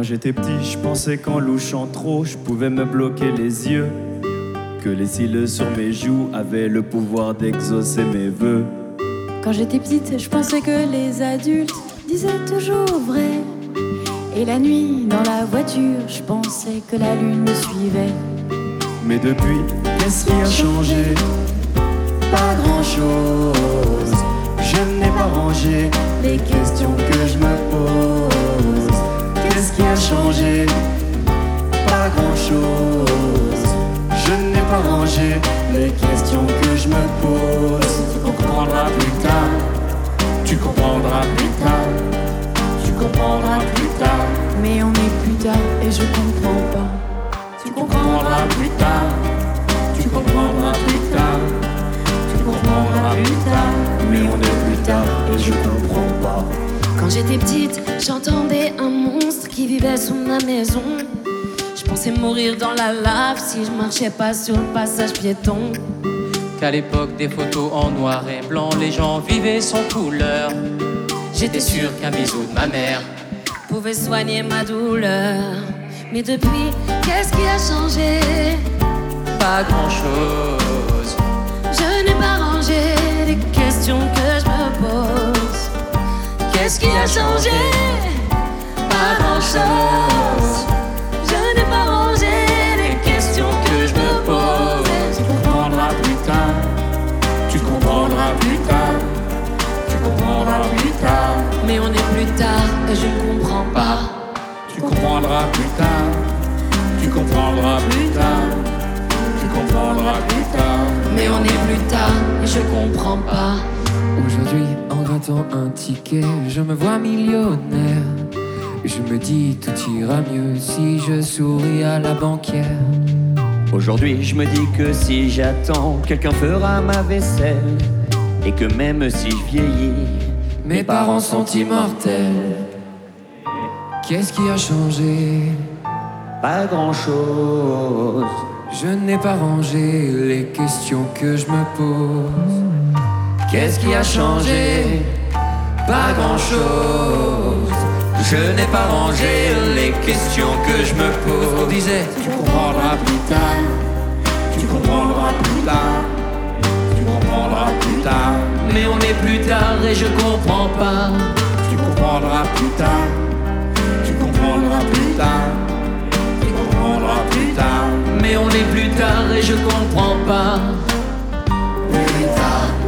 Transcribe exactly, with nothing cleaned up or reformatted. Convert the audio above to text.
Quand j'étais petit, je pensais qu'en louchant trop, je pouvais me bloquer les yeux. Que les cils sur mes joues avaient le pouvoir d'exaucer mes vœux. Quand j'étais petite, je pensais que les adultes disaient toujours vrai. Et la nuit, dans la voiture, je pensais que la lune me suivait. Mais depuis, qu'est-ce qui a changé? Pas grand-chose. Je n'ai pas rangé les questions que je me pose. Qu'est-ce qui a changé? Pas grand-chose. Je n'ai pas rangé les questions que je me pose. Tu comprendras plus tard. Tu comprendras plus tard. Tu comprendras plus tard. Mais on est plus tard et je comprends pas. Tu comprendras plus tard. Tu comprendras plus tard. Tu comprendras plus tard. Mais on est plus tard et je comprends pas. Quand j'étais petite, j'entendais un monstre qui vivait sous ma maison. Je pensais mourir dans la lave si je marchais pas sur le passage piéton. Qu'à l'époque des photos en noir et blanc, les gens vivaient sans couleur. J'étais sûr qu'un bisou de ma mère pouvait soigner ma douleur. Mais depuis, qu'est-ce qui a changé? Pas grand-chose. Je n'ai pas rangé les questions que je me pose. Qu'est-ce qui a changé? Pas grand-chose. Je n'ai pas rangé les questions que je me pose. Tu comprendras plus tard. Tu comprendras plus tard. Tu comprendras plus tard. Mais on est plus tard et je ne comprends pas. Tu comprendras plus tard. Tu comprendras plus tard. Tu comprendras plus tard. Mais on est plus tard et je comprends pas. Aujourd'hui, en grattant un ticket, je me vois millionnaire. Je me dis tout ira mieux si je souris à la banquière. Aujourd'hui, je me dis que si j'attends, quelqu'un fera ma vaisselle. Et que même si je vieillis, mes parents sont immortels. Qu'est-ce qui a changé? pas grand-chose. Je n'ai pas rangé les questions que je me pose. Qu'est-ce qui a changé? Pas grand-chose. Je n'ai pas rangé les questions que je me pose. On disait, Tu comprendras plus tard. Tu comprendras plus tard. Tu comprendras plus tard. mais on est plus tard et je comprends pas. Tu comprendras plus tard. Tu comprendras plus tard. Tu comprendras plus tard. Mais on est plus tard et je comprends pas. Plus tard.